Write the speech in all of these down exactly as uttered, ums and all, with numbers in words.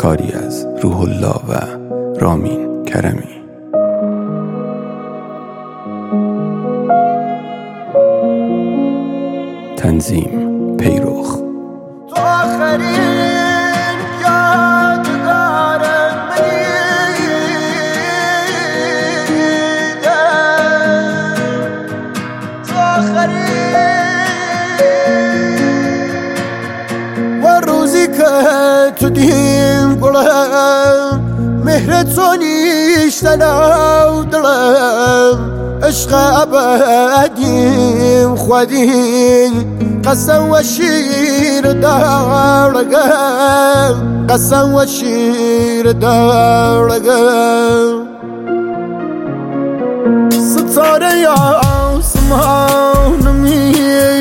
کاری از روح الله و رامین کرمی. تنظیم پیروخ. تو آخرین یادگار منی، تو آخرین و روزی که تو دیم گلم مهر تو نیشتن او دلم، عشق ابدیم خودیم قسم و شیر دارگم، قسم و شیر دارگم. ستاره آسمانمی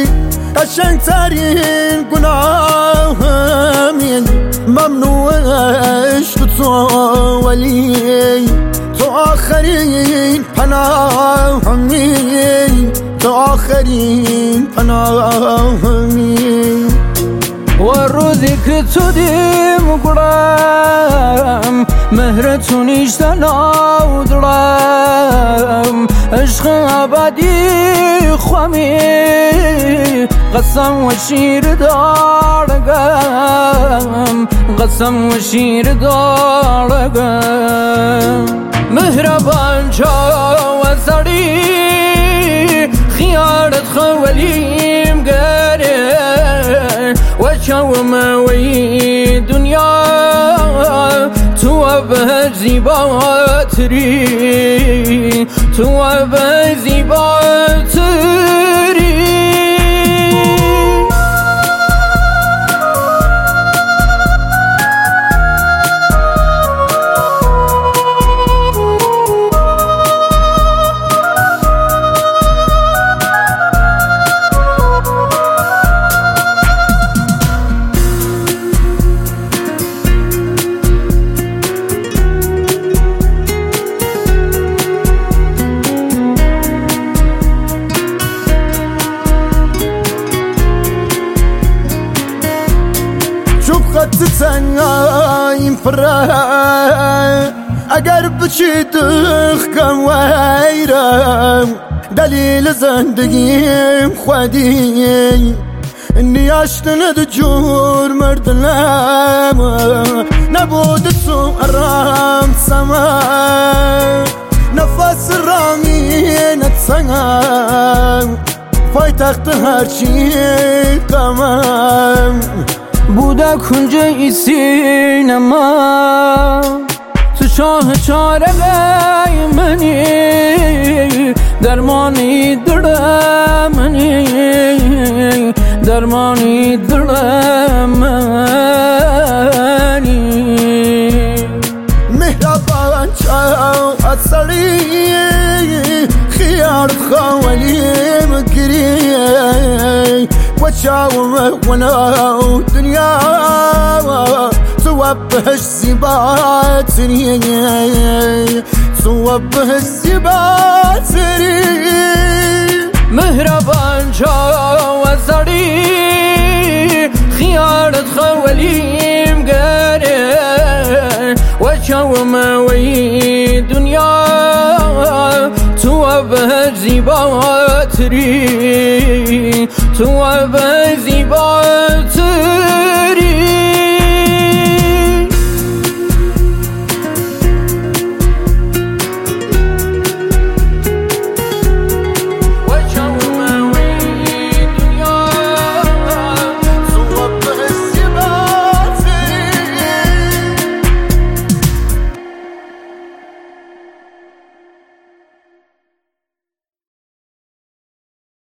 قشنگترین گناهمی، ممنوع عشق تو ولی تو آخرین پناهمی، تو آخرین پناهمی. و روزی که تو دیم گرم مهر تو نیشتن او دلم، عشق ابدی خوامی قسم و شیر دارگم، قسم و شیر دارگم. مهربان چا و سری خیارت خولیم گره و چاوم وی دنیا تو به زیباتری، تو به زیباتری. خط تنهاییم پره، اگر بچی دخکم ویرم، دلیل زندگیم خودی نیاشتن دو جور مردلم، نبود تو ارام سما نفس رامینت سنگم، پایتخت هرچی قمم بوده کنج ای سینما، تو شاه چاره منی، درمانی دل منی، درمانی دل منی. مهربان چاو اصلی خیارت خوالیم گری و چاو مهونا دنیا تو بهش زیباتری، تو بهش زیباتری. مهربان چاو اصلی خیارت خوالیم گره و چاو موی دنیا تو به زیباتری، تو به